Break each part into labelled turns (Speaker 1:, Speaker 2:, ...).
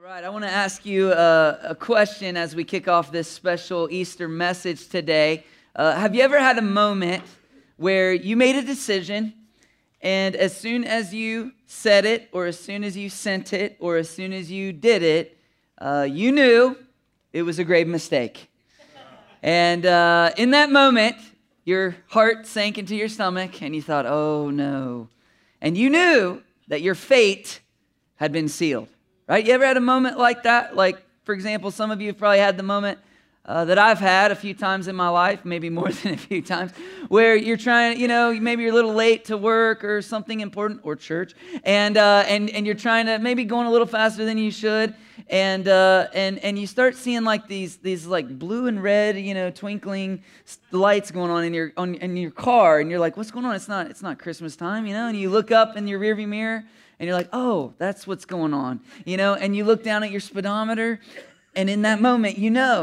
Speaker 1: right, I want to ask you a question as we kick off this special Easter message today. Have you ever had a moment where you made a decision, and as soon as you said it, or as soon as you sent it, or as soon as you did it, you knew it was a grave mistake? And in that moment, your heart sank into your stomach, and you thought, oh no. And you knew that your fate had been sealed. Right? You ever had a moment like that? Like, for example, some of you have probably had the moment that I've had a few times in my life, maybe more than a few times, where you're trying, maybe you're a little late to work or something important, or church, and you're trying to, maybe going a little faster than you should, and you start seeing like these like blue and red, twinkling lights going on in your car, and you're like, what's going on? It's not Christmas time, and you look up in your rearview mirror. And you're like, oh, that's what's going on, and you look down at your speedometer, and in that moment,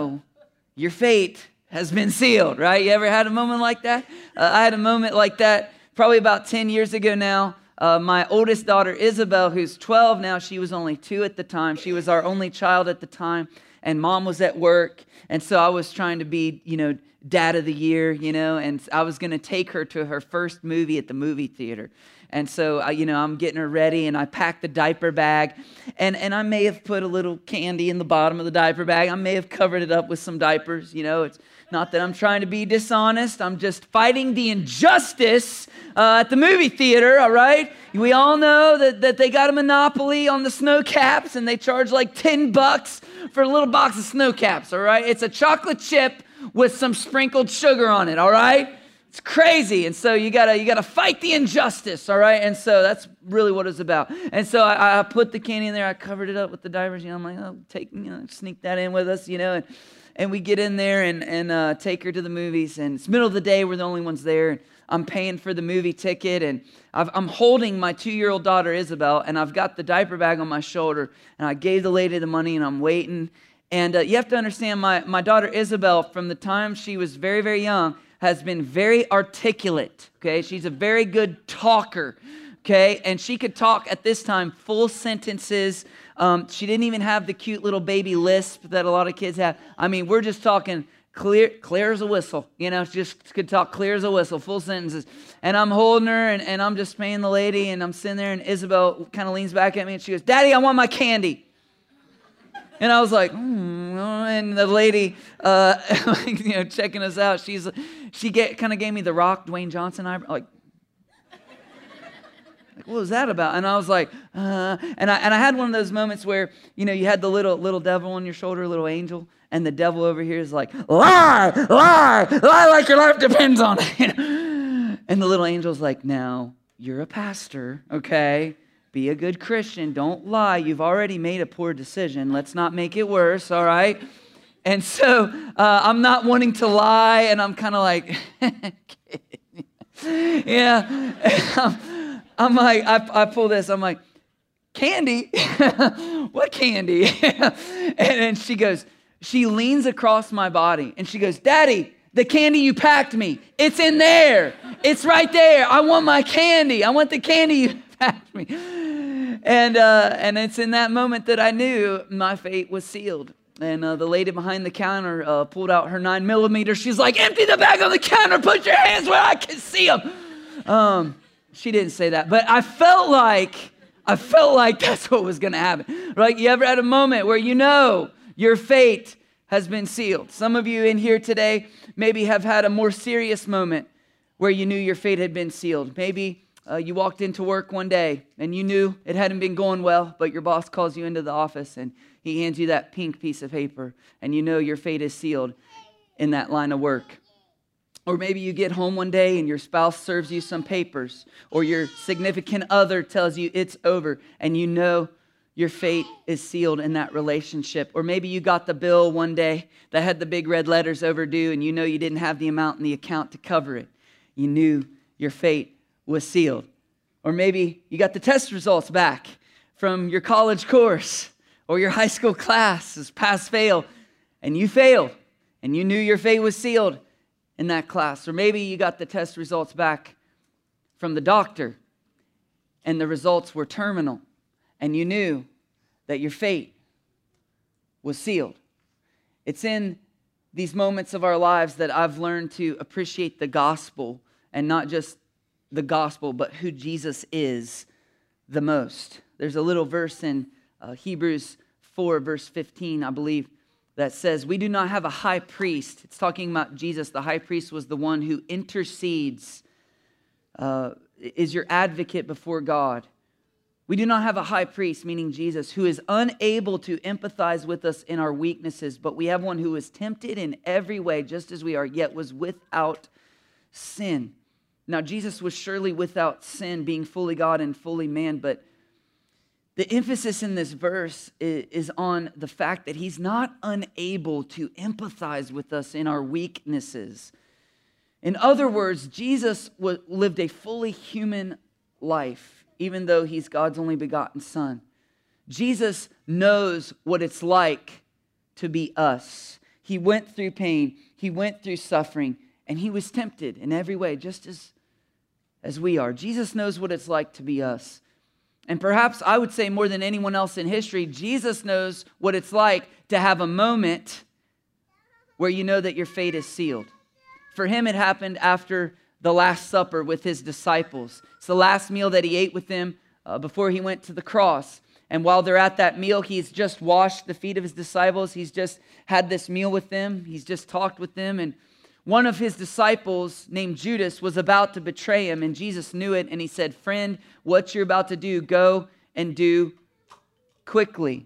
Speaker 1: your fate has been sealed, right? You ever had a moment like that? I had a moment like that probably about 10 years ago now. My oldest daughter, Isabel, who's 12 now, she was only 2 at the time. She was our only child at the time, and mom was at work, and so I was trying to be, dad of the year, and I was going to take her to her first movie at the movie theater. And so, I'm getting her ready, and I packed the diaper bag, and I may have put a little candy in the bottom of the diaper bag. I may have covered it up with some diapers. It's not that I'm trying to be dishonest. I'm just fighting the injustice at the movie theater, all right? We all know that they got a monopoly on the snow caps, and they charge like $10 for a little box of snow caps, all right? It's a chocolate chip with some sprinkled sugar on it, all right? It's crazy, and so you gotta fight the injustice, all right? And so that's really what it's about. And so I put the candy in there. I covered it up with the diapers. I'm like, oh, sneak that in with us, and we get in there and take her to the movies. And it's middle of the day. We're the only ones there. And I'm paying for the movie ticket, and I'm holding my 2-year-old daughter Isabel, and I've got the diaper bag on my shoulder, and I gave the lady the money, and I'm waiting. And you have to understand, my daughter Isabel, from the time she was very, very young, has been very articulate, okay? She's a very good talker, okay? And she could talk at this time full sentences. She didn't even have the cute little baby lisp that a lot of kids have. I mean, we're just talking clear as a whistle, she just could talk clear as a whistle, full sentences. And I'm holding her, and I'm just paying the lady, and I'm sitting there, and Isabel kind of leans back at me, and she goes, Daddy, I want my candy. And I was like, and the lady, checking us out, she kind of gave me the Rock, Dwayne Johnson eyebrow, like, what was that about? And I was like, and I had one of those moments where, you had the little devil on your shoulder, little angel, and the devil over here is like, lie like your life depends on it. And the little angel's like, now, you're a pastor, okay? Be a good Christian. Don't lie. You've already made a poor decision. Let's not make it worse, all right? And so I'm not wanting to lie, and I'm kind of like, yeah. I'm like, I pull this. I'm like, candy? What candy? And she leans across my body, and she goes, Daddy, the candy you packed me, it's in there. It's right there. I want my candy. I want the candy you packed me. And it's in that moment that I knew my fate was sealed. And the lady behind the counter pulled out her 9mm. She's like, empty the bag on the counter. Put your hands where I can see them. She didn't say that, but I felt like that's what was going to happen. Right? You ever had a moment where your fate has been sealed? Some of you in here today maybe have had a more serious moment where you knew your fate had been sealed. Maybe you walked into work one day and you knew it hadn't been going well, but your boss calls you into the office and he hands you that pink piece of paper, and your fate is sealed in that line of work. Or maybe you get home one day and your spouse serves you some papers, or your significant other tells you it's over, and your fate is sealed in that relationship. Or maybe you got the bill one day that had the big red letters overdue, and you didn't have the amount in the account to cover it. You knew your fate was sealed. Or maybe you got the test results back from your college course or your high school class as pass-fail, and you failed, and you knew your fate was sealed in that class. Or maybe you got the test results back from the doctor, and the results were terminal, and you knew that your fate was sealed. It's in these moments of our lives that I've learned to appreciate the gospel, and not just the gospel, but who Jesus is the most. There's a little verse in Hebrews 4, verse 15, I believe, that says, we do not have a high priest. It's talking about Jesus. The high priest was the one who intercedes, is your advocate before God. We do not have a high priest, meaning Jesus, who is unable to empathize with us in our weaknesses, but we have one who is tempted in every way, just as we are, yet was without sin. Now, Jesus was surely without sin, being fully God and fully man, but the emphasis in this verse is on the fact that he's not unable to empathize with us in our weaknesses. In other words, Jesus lived a fully human life, even though he's God's only begotten Son. Jesus knows what it's like to be us. He went through pain, he went through suffering, and he was tempted in every way, just as we are. Jesus knows what it's like to be us. And perhaps I would say more than anyone else in history, Jesus knows what it's like to have a moment where you know that your fate is sealed. For him, it happened after the Last Supper with his disciples. It's the last meal that he ate with them before he went to the cross. And while they're at that meal, he's just washed the feet of his disciples. He's just had this meal with them. He's just talked with them. And one of his disciples named Judas was about to betray him, and Jesus knew it, and he said, friend, what you're about to do, go and do quickly.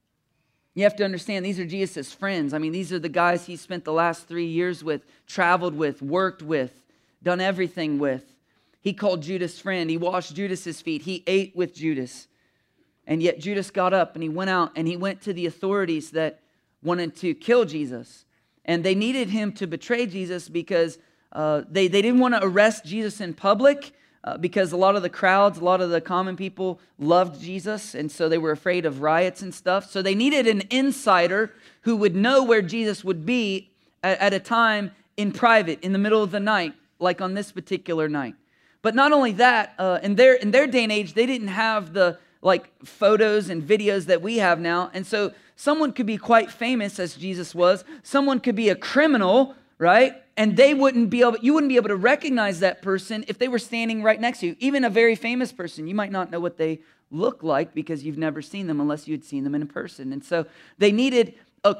Speaker 1: You have to understand, these are Jesus' friends. I mean, these are the guys he spent the last 3 years with, traveled with, worked with, done everything with. He called Judas friend. He washed Judas's feet. He ate with Judas. And yet Judas got up and he went out and he went to the authorities that wanted to kill Jesus. And they needed him to betray Jesus because they didn't want to arrest Jesus in public because a lot of the crowds, a lot of the common people loved Jesus. And so they were afraid of riots and stuff. So they needed an insider who would know where Jesus would be at a time in private, in the middle of the night, like on this particular night. But not only that, in their day and age, they didn't have the photos and videos that we have now. And so someone could be quite famous, as Jesus was. Someone could be a criminal, right? And you wouldn't be able to recognize that person if they were standing right next to you. Even a very famous person, you might not know what they look like because you've never seen them unless you'd seen them in person. And so they needed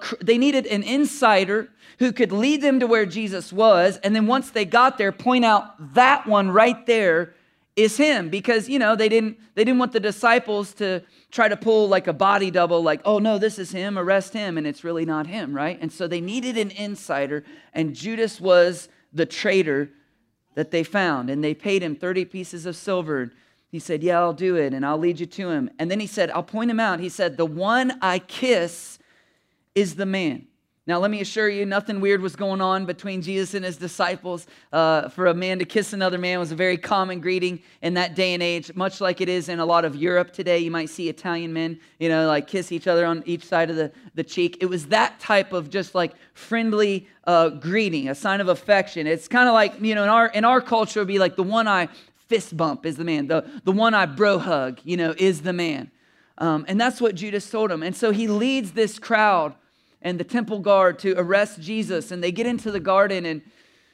Speaker 1: an insider who could lead them to where Jesus was. And then once they got there, point out that one right there is him, because they didn't want the disciples to try to pull like a body double, like, oh no, this is him, arrest him, and it's really not him, right? And so they needed an insider, and Judas was the traitor that they found, and they paid him 30 pieces of silver. He said, yeah, I'll do it, and I'll lead you to him. And then he said, I'll point him out. He said, the one I kiss is the man. Now, let me assure you, nothing weird was going on between Jesus and his disciples. For a man to kiss another man was a very common greeting in that day and age, much like it is in a lot of Europe today. You might see Italian men, kiss each other on each side of the cheek. It was that type of just like friendly greeting, a sign of affection. It's kind of like, in our culture, it would be like the one eye fist bump is the man. The one eye bro hug, is the man. And that's what Judas told him. And so he leads this crowd and the temple guard to arrest Jesus. And they get into the garden and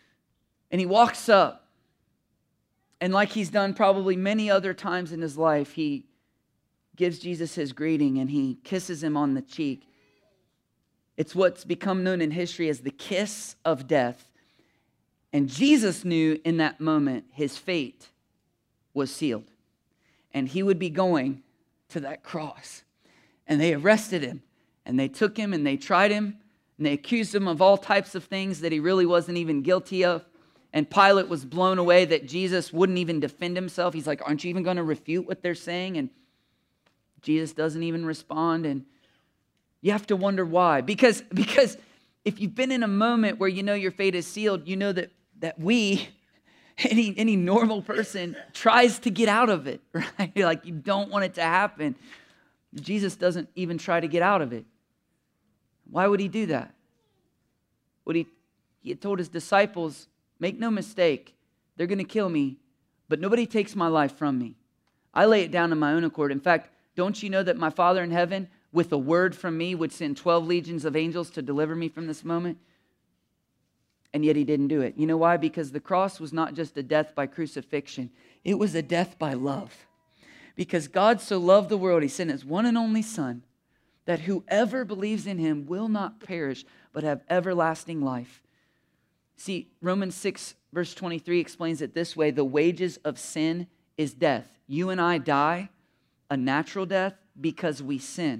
Speaker 1: he walks up. And like he's done probably many other times in his life, he gives Jesus his greeting and he kisses him on the cheek. It's what's become known in history as the kiss of death. And Jesus knew in that moment his fate was sealed. And he would be going to that cross. And they arrested him. And they took him and they tried him and they accused him of all types of things that he really wasn't even guilty of. And Pilate was blown away that Jesus wouldn't even defend himself. He's like, aren't you even going to refute what they're saying? And Jesus doesn't even respond. And you have to wonder why. Because if you've been in a moment where you know your fate is sealed, you know that any normal person tries to get out of it, right? Like you don't want it to happen. Jesus doesn't even try to get out of it. Why would he do that? He had told his disciples, make no mistake, they're going to kill me, but nobody takes my life from me. I lay it down on my own accord. In fact, don't you know that my Father in heaven with a word from me would send 12 legions of angels to deliver me from this moment. And yet he didn't do it. You know why? Because the cross was not just a death by crucifixion. It was a death by love. Because God so loved the world, he sent his one and only Son, that whoever believes in him will not perish, but have everlasting life. See, Romans 6, verse 23 explains it this way: the wages of sin is death. You and I die a natural death because we sin.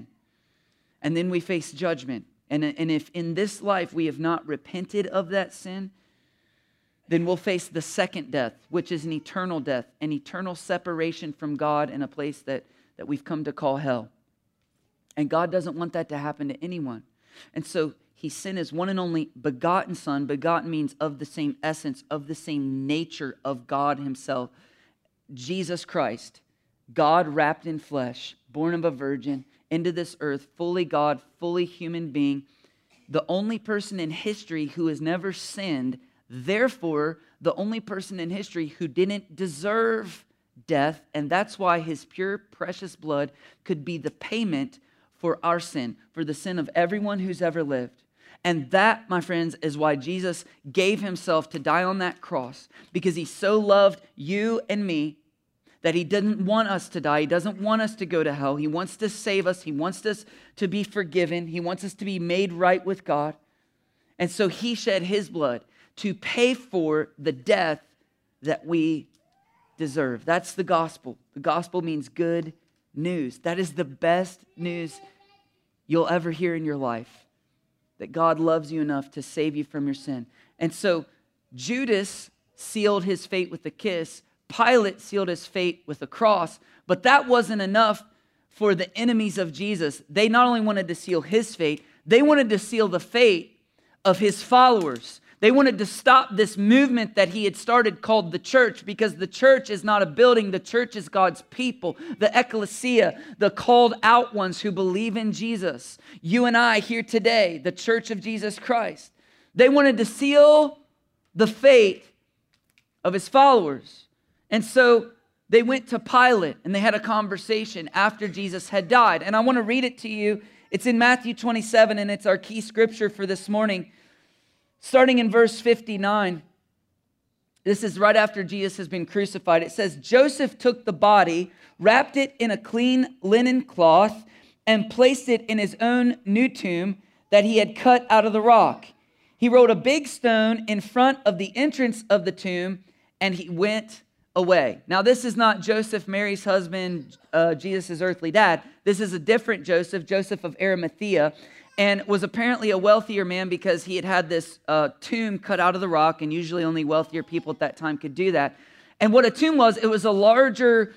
Speaker 1: And then we face judgment. And if in this life we have not repented of that sin, then we'll face the second death, which is an eternal death, an eternal separation from God in a place that we've come to call hell. And God doesn't want that to happen to anyone. And so he sent his one and only begotten Son. Begotten means of the same essence, of the same nature of God himself. Jesus Christ, God wrapped in flesh, born of a virgin, into this earth, fully God, fully human being, the only person in history who has never sinned, therefore, the only person in history who didn't deserve death, and that's why his pure, precious blood could be the payment for our sin, for the sin of everyone who's ever lived. And that, my friends, is why Jesus gave himself to die on that cross, because he so loved you and me that he didn't want us to die. He doesn't want us to go to hell. He wants to save us. He wants us to be forgiven. He wants us to be made right with God. And so he shed his blood to pay for the death that we deserve. That's the gospel. The gospel means good news. That is the best news you'll ever hear in your life, that God loves you enough to save you from your sin. And so Judas sealed his fate with a kiss. Pilate sealed his fate with a cross. But that wasn't enough for the enemies of Jesus. They not only wanted to seal his fate, they wanted to seal the fate of his followers. They wanted to stop this movement that he had started called the church, because the church is not a building. The church is God's people, the ecclesia, the called out ones who believe in Jesus. You and I here today, the church of Jesus Christ. They wanted to seal the fate of his followers. And so they went to Pilate and they had a conversation after Jesus had died. And I want to read it to you. It's in Matthew 27, and it's our key scripture for this morning. Starting in verse 59, this is right after Jesus has been crucified. It says, Joseph took the body, wrapped it in a clean linen cloth, and placed it in his own new tomb that he had cut out of the rock. He rolled a big stone in front of the entrance of the tomb, and he went away. Now, this is not Joseph, Mary's husband, Jesus' earthly dad. This is a different Joseph, Joseph of Arimathea, and was apparently a wealthier man because he had had this tomb cut out of the rock, and usually only wealthier people at that time could do that. And what a tomb was, it was a larger,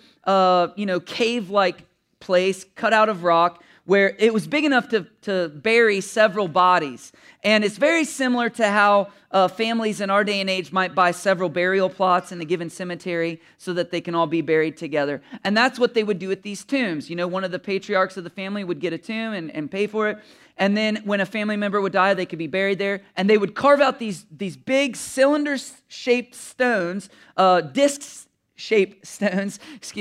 Speaker 1: cave-like place cut out of rock, where it was big enough to bury several bodies. And it's very similar to how families in our day and age might buy several burial plots in a given cemetery so that they can all be buried together. And that's what they would do at these tombs. You know, one of the patriarchs of the family would get a tomb and pay for it. And then when a family member would die, they could be buried there. And they would carve out these big cylinder-shaped stones, disc-shaped stones,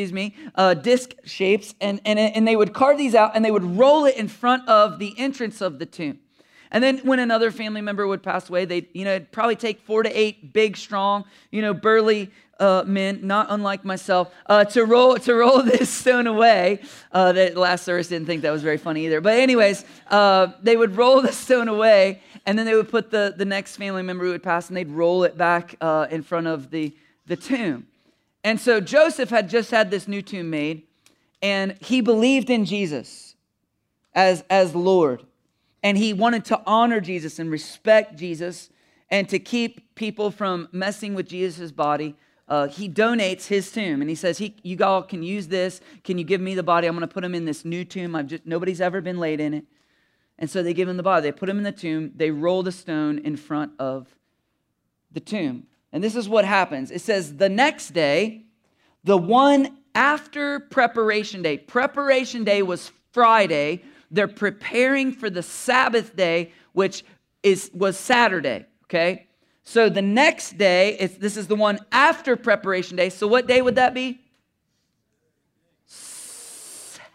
Speaker 1: disc shapes, and they would carve these out and they would roll it in front of the entrance of the tomb. And then when another family member would pass away, it'd probably take 4 to 8 big, strong, burly men, not unlike myself, to roll this stone away. That last service didn't think that was very funny either. But anyways, they would roll the stone away, and then they would put the next family member who would pass, and they'd roll it back in front of the tomb. And so Joseph had just had this new tomb made, and he believed in Jesus as Lord. And he wanted to honor Jesus and respect Jesus and to keep people from messing with Jesus' body. He donates his tomb, and he says, you all can use this. Can you give me the body? I'm going to put him in this new tomb. Nobody's ever been laid in it. And so they give him the body. They put him in the tomb. They roll the stone in front of the tomb. And this is what happens. It says, the next day, the one after preparation day. Preparation day was Friday. They're preparing for the Sabbath day, which was Saturday, okay? So the next day, this is the one after preparation day. So what day would that be?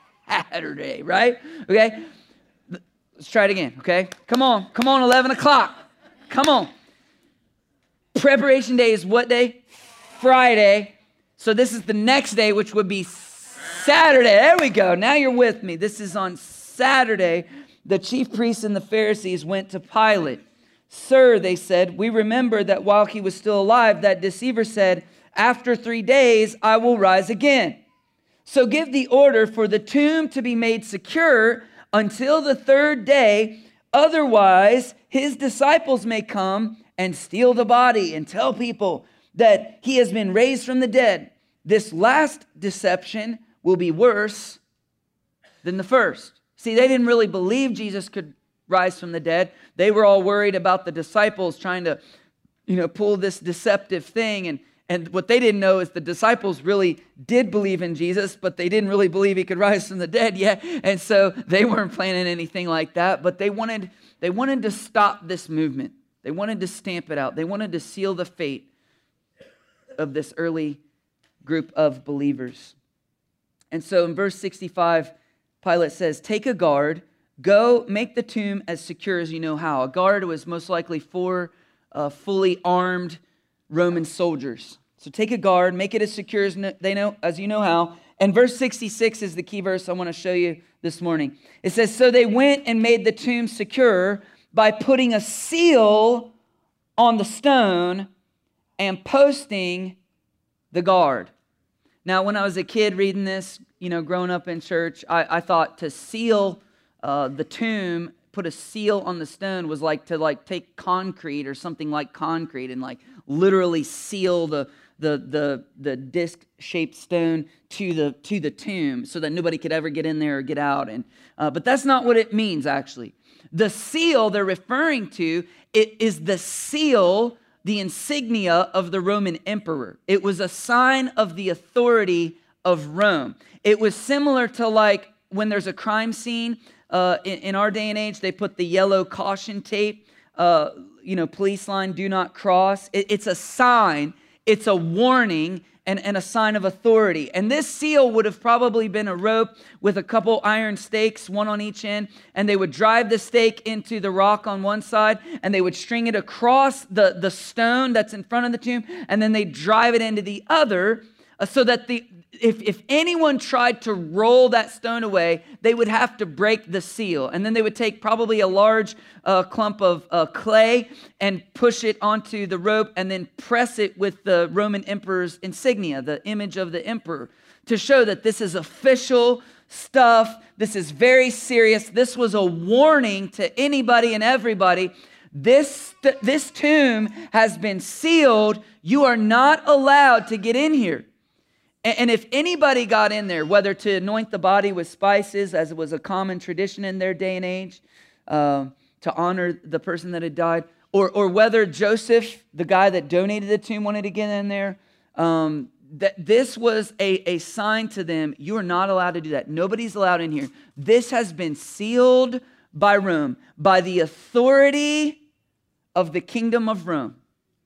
Speaker 1: Saturday, right? Okay? Let's try it again, okay? Come on, 11 o'clock. Come on. Preparation day is what day? Friday. So this is the next day, which would be Saturday. There we go. Now you're with me. This is on Saturday. The chief priests and the Pharisees went to Pilate. Sir, they said, we remember that while he was still alive, that deceiver said, after 3 days, I will rise again. So give the order for the tomb to be made secure until the 3rd day. Otherwise, his disciples may come and steal the body and tell people that he has been raised from the dead. This last deception will be worse than the first. See, they didn't really believe Jesus could rise from the dead. They were all worried about the disciples trying to, pull this deceptive thing. And what they didn't know is the disciples really did believe in Jesus, but they didn't really believe he could rise from the dead yet. And so they weren't planning anything like that. But they wanted to stop this movement. They wanted to stamp it out. They wanted to seal the fate of this early group of believers. And so in verse 65, Pilate says, take a guard, go make the tomb as secure as you know how. A guard was most likely 4 fully armed Roman soldiers. So take a guard, make it as secure as you know how. And verse 66 is the key verse I want to show you this morning. It says, so they went and made the tomb secure by putting a seal on the stone and posting the guard. Now, when I was a kid reading this, growing up in church, I thought to seal the tomb, put a seal on the stone was like to take concrete or something like concrete and literally seal the disc-shaped stone to the tomb so that nobody could ever get in there or get out. But that's not what it means, actually. The seal they're referring to, it is the seal, the insignia of the Roman emperor. It was a sign of the authority of Rome. It was similar to when there's a crime scene in our day and age, they put the yellow caution tape, police line, do not cross. It's a sign, it's a warning, and a sign of authority. And this seal would have probably been a rope with a couple iron stakes, one on each end, and they would drive the stake into the rock on one side, and they would string it across the stone that's in front of the tomb, and then they drive it into the other, so that if anyone tried to roll that stone away, they would have to break the seal. And then they would take probably a large clump of clay and push it onto the rope and then press it with the Roman emperor's insignia, the image of the emperor, to show that this is official stuff. This is very serious. This was a warning to anybody and everybody. This tomb has been sealed. You are not allowed to get in here. And if anybody got in there, whether to anoint the body with spices, as it was a common tradition in their day and age, to honor the person that had died, or whether Joseph, the guy that donated the tomb, wanted to get in there, that this was a sign to them, you are not allowed to do that. Nobody's allowed in here. This has been sealed by Rome, by the authority of the kingdom of Rome.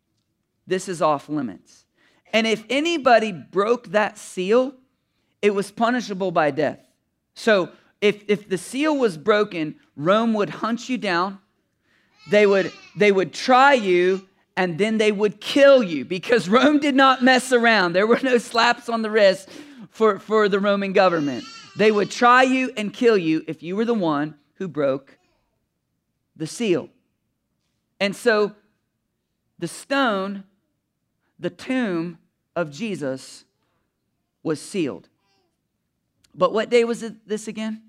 Speaker 1: This is off limits. And if anybody broke that seal, it was punishable by death. So if the seal was broken, Rome would hunt you down. They would try you, and then they would kill you, because Rome did not mess around. There were no slaps on the wrist for the Roman government. They would try you and kill you if you were the one who broke the seal. And so the stone, the tomb of Jesus, was sealed. But what day was this again?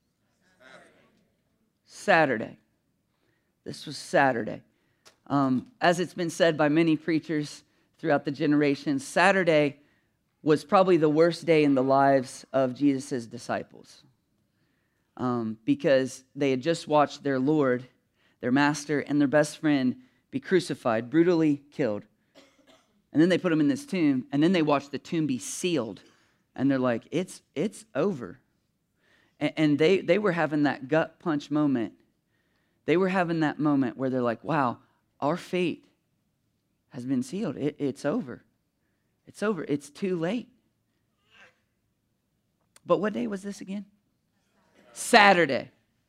Speaker 1: Saturday. This was Saturday. As it's been said by many preachers throughout the generations, Saturday was probably the worst day in the lives of Jesus' disciples, because they had just watched their Lord, their master, and their best friend be crucified, brutally killed. And then they put him in this tomb, and then they watched the tomb be sealed. And they're like, it's over. And they were having that gut punch moment. They were having that moment where they're like, wow, our fate has been sealed. It's over. It's over. It's too late. But what day was this again? Saturday.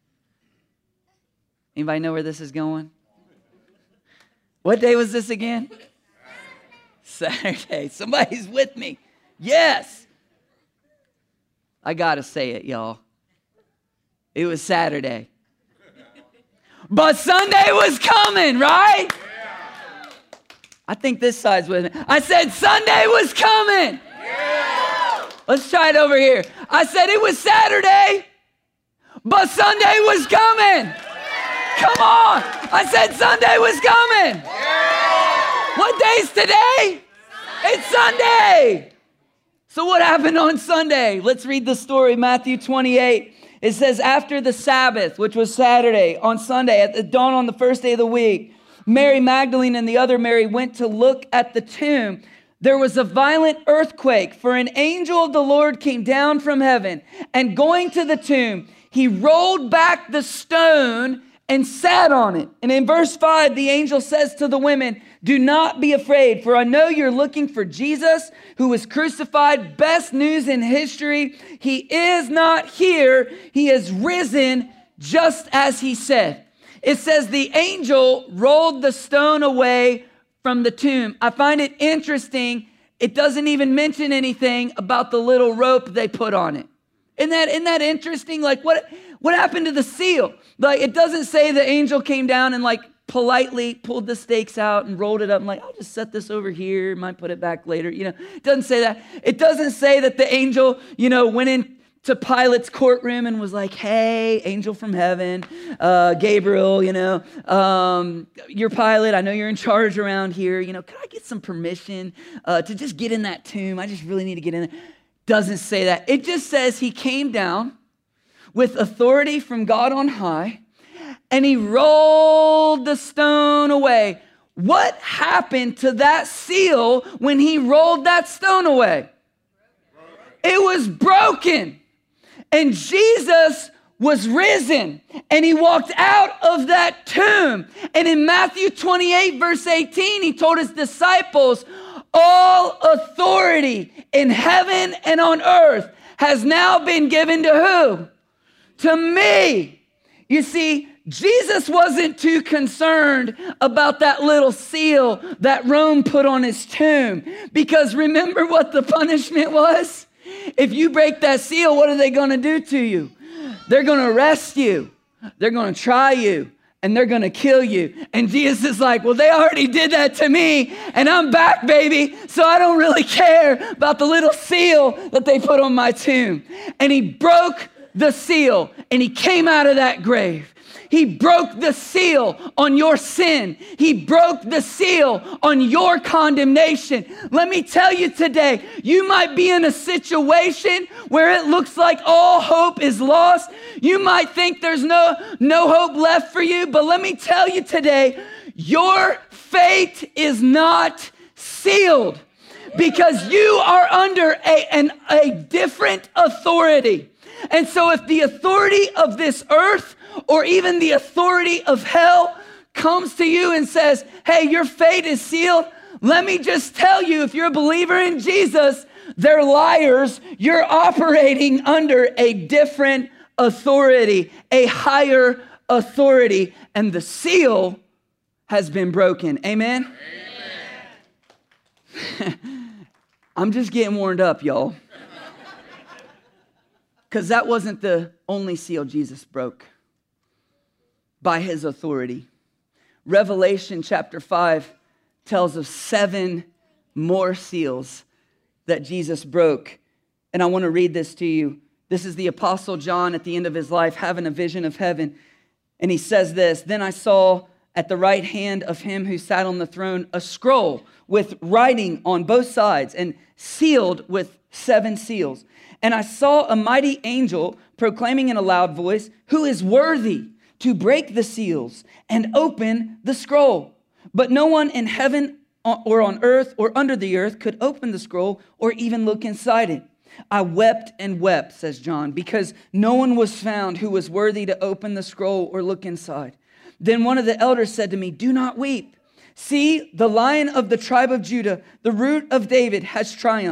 Speaker 1: Anybody know where this is going? What day was this again? Saturday. Somebody's with me. Yes. I got to say it, y'all. It was Saturday. But Sunday was coming, right? I think this side's with me. I said Sunday was coming. Let's try it over here. I said it was Saturday, but Sunday was coming. Come on. I said Sunday was coming. What day's today? It's Sunday. So what happened on Sunday? Let's read the story, Matthew 28. It says, after the Sabbath, which was Saturday, on Sunday, at the dawn on the first day of the week, Mary Magdalene and the other Mary went to look at the tomb. There was a violent earthquake, for an angel of the Lord came down from heaven, and going to the tomb, he rolled back the stone and sat on it. And in verse 5, the angel says to the women, do not be afraid, for I know you're looking for Jesus, who was crucified. Best news in history. He is not here. He is risen, just as he said. It says the angel rolled the stone away from the tomb. I find it interesting. It doesn't even mention anything about the little rope they put on it. Isn't that interesting? Like what happened to the seal? Like it doesn't say the angel came down and like politely pulled the stakes out and rolled it up and like, I'll just set this over here, might put it back later. It doesn't say that. It doesn't say that the angel, went into Pilate's courtroom and was like, hey, angel from heaven, Gabriel, you're Pilate. I know you're in charge around here. Could I get some permission to just get in that tomb? I just really need to get in there. Doesn't say that. It just says he came down with authority from God on high, and he rolled the stone away. What happened to that seal when he rolled that stone away? It was broken. And Jesus was risen, and he walked out of that tomb. And in Matthew 28, verse 18, he told his disciples, all authority in heaven and on earth has now been given to who? To me. You see, Jesus wasn't too concerned about that little seal that Rome put on his tomb. Because remember what the punishment was? If you break that seal, what are they going to do to you? They're going to arrest you. They're going to try you. And they're going to kill you. And Jesus is like, well, they already did that to me. And I'm back, baby. So I don't really care about the little seal that they put on my tomb. And he broke the seal. And he came out of that grave. He broke the seal on your sin. He broke the seal on your condemnation. Let me tell you today, you might be in a situation where it looks like all hope is lost. You might think there's no hope left for you, but let me tell you today, your fate is not sealed because you are under a different authority. And so if the authority of this earth or even the authority of hell comes to you and says, hey, your fate is sealed, let me just tell you, if you're a believer in Jesus, they're liars. You're operating under a different authority, a higher authority, and the seal has been broken. Amen? Amen. I'm just getting warmed up, y'all. Because that wasn't the only seal Jesus broke by his authority. Revelation chapter 5 tells of 7 more seals that Jesus broke. And I want to read this to you. This is the Apostle John at the end of his life having a vision of heaven. And he says this, then I saw at the right hand of him who sat on the throne a scroll with writing on both sides and sealed with 7 seals. And I saw a mighty angel proclaiming in a loud voice, who is worthy to break the seals and open the scroll? But no one in heaven or on earth or under the earth could open the scroll or even look inside it. I wept and wept, says John, because no one was found who was worthy to open the scroll or look inside. Then one of the elders said to me, do not weep. See, the Lion of the tribe of Judah, the Root of David, has triumphed.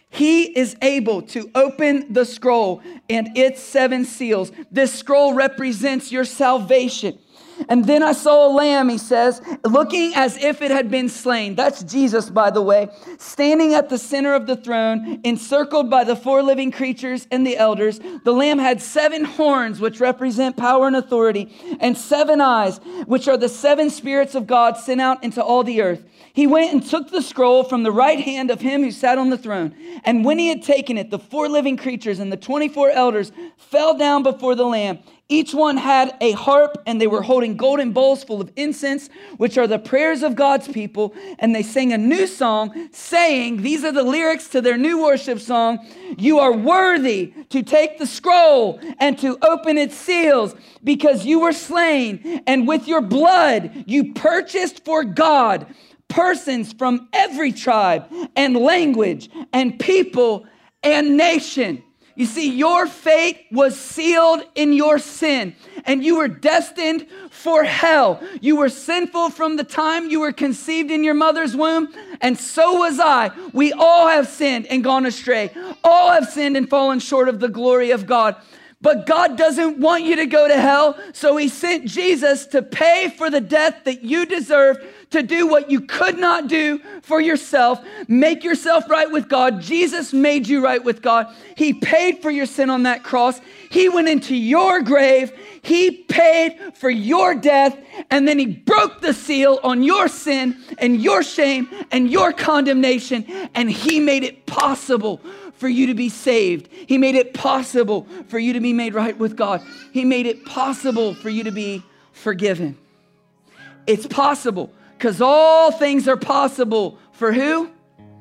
Speaker 1: He is able to open the scroll and its 7 seals. This scroll represents your salvation. And then I saw a lamb, he says, looking as if it had been slain. That's Jesus, by the way, standing at the center of the throne, encircled by the 4 living creatures and the elders. The lamb had 7 horns, which represent power and authority, and 7 eyes, which are the 7 spirits of God sent out into all the earth. He went and took the scroll from the right hand of him who sat on the throne. And when he had taken it, the 4 living creatures and the 24 elders fell down before the Lamb. Each one had a harp, and they were holding golden bowls full of incense, which are the prayers of God's people. And they sang a new song, saying, these are the lyrics to their new worship song, "You are worthy to take the scroll and to open its seals, because you were slain, and with your blood you purchased for God persons from every tribe and language and people and nation." You see, your fate was sealed in your sin, and you were destined for hell. You were sinful from the time you were conceived in your mother's womb, and so was I. We all have sinned and gone astray. All have sinned and fallen short of the glory of God. But God doesn't want you to go to hell, so he sent Jesus to pay for the death that you deserved, to do what you could not do for yourself, make yourself right with God. Jesus made you right with God. He paid for your sin on that cross. He went into your grave. He paid for your death, and then he broke the seal on your sin and your shame and your condemnation, and he made it possible for you to be saved. He made it possible for you to be made right with God. He made it possible for you to be forgiven. It's possible because all things are possible for who?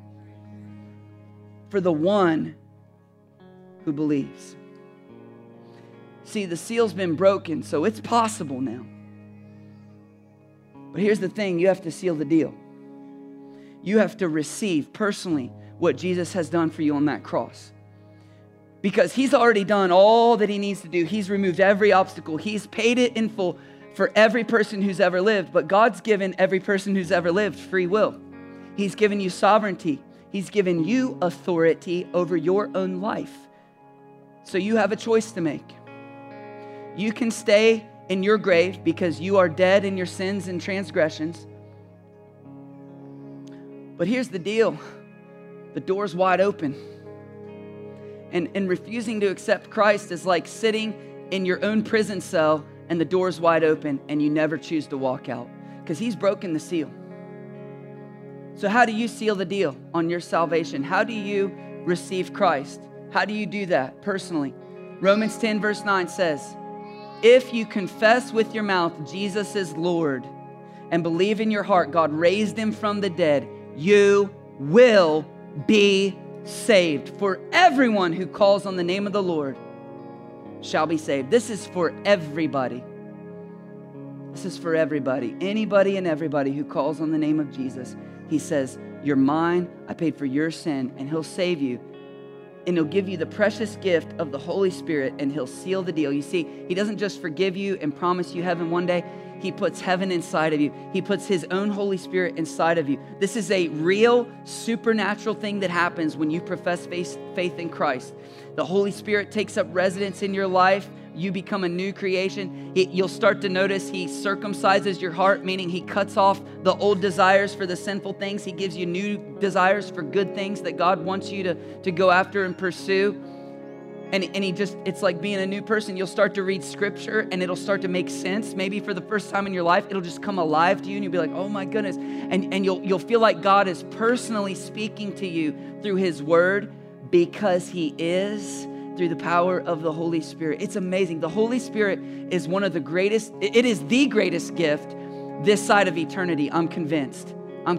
Speaker 1: For the one who believes. See, the seal's been broken, so it's possible now. But here's the thing, you have to seal the deal. You have to receive personally what Jesus has done for you on that cross. Because he's already done all that he needs to do. He's removed every obstacle. He's paid it in full for every person who's ever lived. But God's given every person who's ever lived free will. He's given you sovereignty. He's given you authority over your own life. So you have a choice to make. You can stay in your grave because you are dead in your sins and transgressions. But here's the deal. The door's wide open. And refusing to accept Christ is like sitting in your own prison cell and the door's wide open and you never choose to walk out because he's broken the seal. So how do you seal the deal on your salvation? How do you receive Christ? How do you do that personally? Romans 10 verse 9 says, if you confess with your mouth Jesus is Lord and believe in your heart God raised him from the dead, you will be saved. For everyone who calls on the name of the Lord shall be saved. This is for everybody. This is for everybody. Anybody and everybody who calls on the name of Jesus. He says, you're mine. I paid for your sin, and he'll save you. And he'll give you the precious gift of the Holy Spirit, and he'll seal the deal. You see, he doesn't just forgive you and promise you heaven one day. He puts heaven inside of you. He puts his own Holy Spirit inside of you. This is a real supernatural thing that happens when you profess faith in Christ. The Holy Spirit takes up residence in your life. You become a new creation. You'll start to notice he circumcises your heart, meaning he cuts off the old desires for the sinful things. He gives you new desires for good things that God wants you to go after and pursue. And it's like being a new person. You'll start to read scripture and it'll start to make sense. Maybe for the first time in your life, it'll just come alive to you and you'll be like, oh my goodness. And you'll feel like God is personally speaking to you through his word because he is, through the power of the Holy Spirit. It's amazing. The Holy Spirit is one of the greatest, it is the greatest gift this side of eternity. I'm convinced.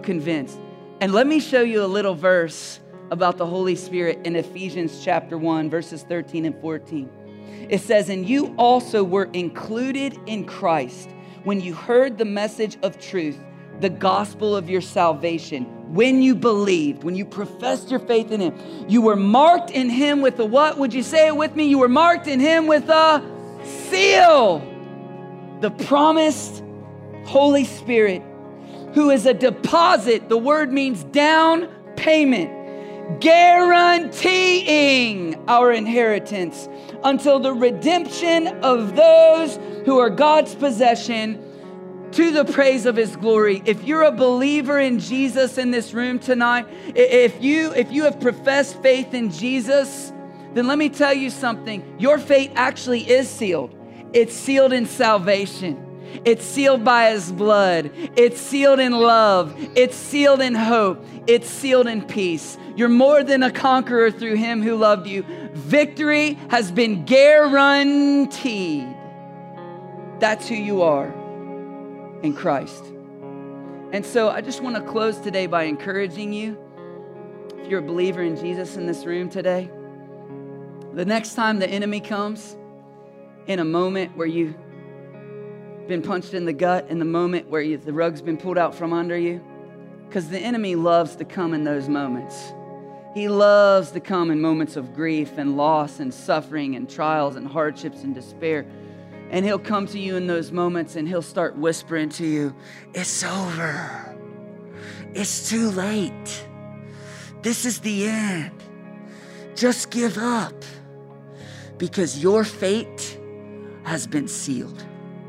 Speaker 1: And let me show you a little verse about the Holy Spirit in Ephesians chapter 1, verses 13 and 14. It says, and you also were included in Christ when you heard the message of truth, the gospel of your salvation. When you believed, when you professed your faith in him, you were marked in him with a what? Would you say it with me? You were marked in him with a seal. The promised Holy Spirit, who is a deposit. The word means down payment, guaranteeing our inheritance until the redemption of those who are God's possession, to the praise of his glory. If you're a believer in Jesus in this room tonight, if you have professed faith in Jesus, then let me tell you something. Your fate actually is sealed. It's sealed in salvation. It's sealed by his blood. It's sealed in love. It's sealed in hope. It's sealed in peace. You're more than a conqueror through him who loved you. Victory has been guaranteed. That's who you are in Christ. And so I just want to close today by encouraging you. If you're a believer in Jesus in this room today, the next time the enemy comes in a moment where you've been punched in the gut, in the moment where the rug's been pulled out from under you, because the enemy loves to come in those moments. He loves to come in moments of grief and loss and suffering and trials and hardships and despair. And he'll come to you in those moments and he'll start whispering to you, it's over. It's too late. This is the end. Just give up, because your fate has been sealed.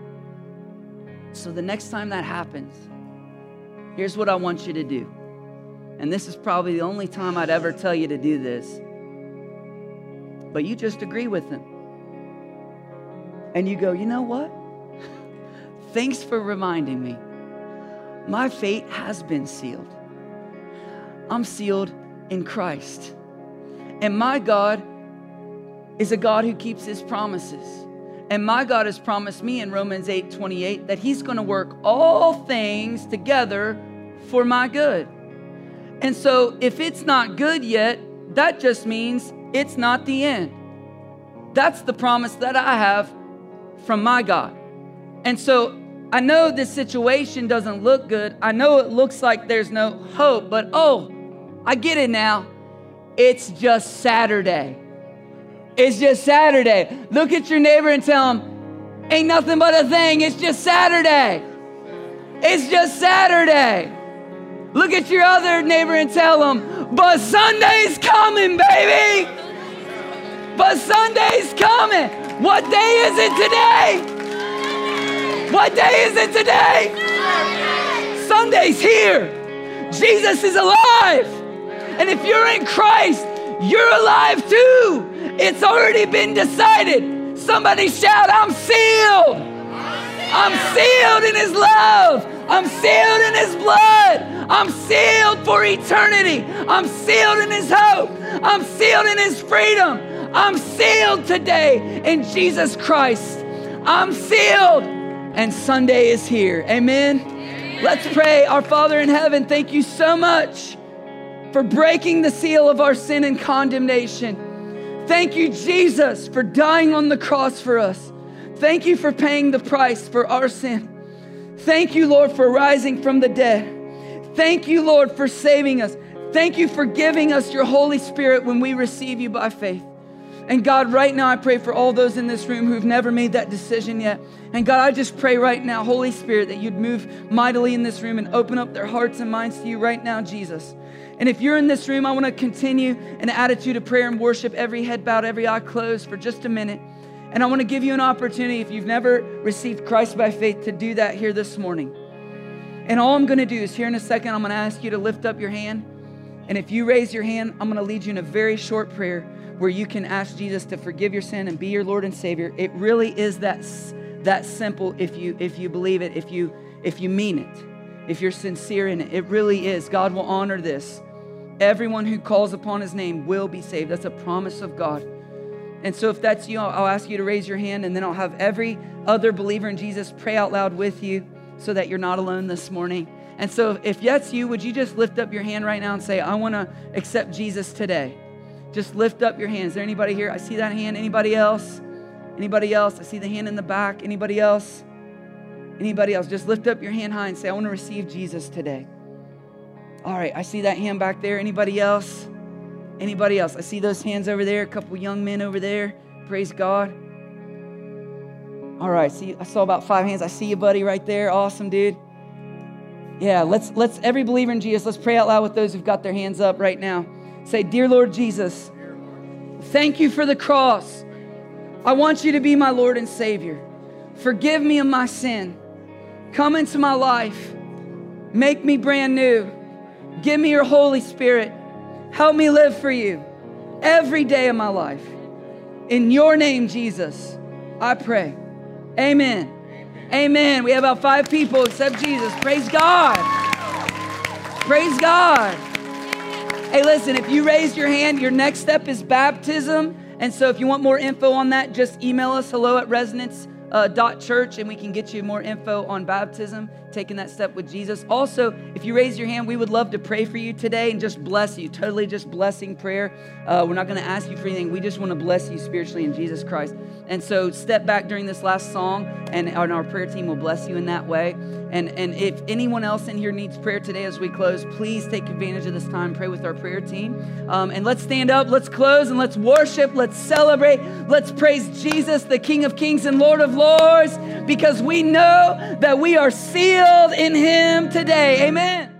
Speaker 1: So the next time that happens, here's what I want you to do. And this is probably the only time I'd ever tell you to do this. But you just agree with him. And you go, you know what? Thanks for reminding me. My fate has been sealed. I'm sealed in Christ. And my God is a God who keeps his promises. And my God has promised me in Romans 8:28 that he's going to work all things together for my good. And so if it's not good yet, that just means it's not the end. That's the promise that I have from my God. And so I know this situation doesn't look good. I know it looks like there's no hope, but I get it now. It's just Saturday. It's just Saturday. Look at your neighbor and tell him, ain't nothing but a thing. It's just Saturday. It's just Saturday. Look at your other neighbor and tell him, but Sunday's coming, baby. But Sunday's coming. What day is it today? What day is it today? Sunday's here. Jesus is alive. And if you're in Christ, you're alive too. It's already been decided. Somebody shout, I'm sealed. I'm sealed in his love. I'm sealed in his blood. I'm sealed for eternity. I'm sealed in his hope. I'm sealed in his freedom. I'm sealed today in Jesus Christ. I'm sealed, and Sunday is here. Amen. Let's pray. Our Father in heaven, thank you so much for breaking the seal of our sin and condemnation. Thank you, Jesus, for dying on the cross for us. Thank you for paying the price for our sin. Thank you, Lord, for rising from the dead. Thank you, Lord, for saving us. Thank you for giving us your Holy Spirit when we receive you by faith. And God, right now I pray for all those in this room who've never made that decision yet. And God, I just pray right now, Holy Spirit, that you'd move mightily in this room and open up their hearts and minds to you right now, Jesus. And if you're in this room, I want to continue an attitude of prayer and worship, every head bowed, every eye closed for just a minute. And I want to give you an opportunity, if you've never received Christ by faith, to do that here this morning. And all I'm going to do is here in a second, I'm going to ask you to lift up your hand. And if you raise your hand, I'm going to lead you in a very short prayer where you can ask Jesus to forgive your sin and be your Lord and Savior. It really is that simple if you believe it, if you mean it, if you're sincere in it. It really is. God will honor this. Everyone who calls upon his name will be saved. That's a promise of God. And so if that's you, I'll ask you to raise your hand, and then I'll have every other believer in Jesus pray out loud with you so that you're not alone this morning. And so if that's you, would you just lift up your hand right now and say, I want to accept Jesus today? Just lift up your hand. Is there anybody here? I see that hand. Anybody else? Anybody else? I see the hand in the back. Anybody else? Anybody else? Just lift up your hand high and say, I want to receive Jesus today. All right, I see that hand back there. Anybody else? Anybody else? I see those hands over there. A couple young men over there. Praise God. All right, I saw about 5 hands. I see you, buddy, right there. Awesome, dude. Yeah, let's every believer in Jesus, let's pray out loud with those who've got their hands up right now. Say, dear Lord Jesus, thank you for the cross. I want you to be my Lord and Savior. Forgive me of my sin. Come into my life. Make me brand new. Give me your Holy Spirit. Help me live for you every day of my life. In your name, Jesus, I pray. Amen. Amen. We have about 5 people except Jesus. Praise God. Praise God. Hey, listen, if you raised your hand, your next step is baptism. And so if you want more info on that, just email us hello@resonance.church and we can get you more info on baptism, taking that step with Jesus. Also, if you raise your hand, we would love to pray for you today and just bless you. Totally just blessing prayer. We're not going to ask you for anything. We just want to bless you spiritually in Jesus Christ. And so step back during this last song and our prayer team will bless you in that way. And if anyone else in here needs prayer today as we close, please take advantage of this time. Pray with our prayer team. And let's stand up, let's close, and let's worship, let's celebrate. Let's praise Jesus, the King of Kings and Lord of Lords, because we know that we are sealed in Him today. Amen.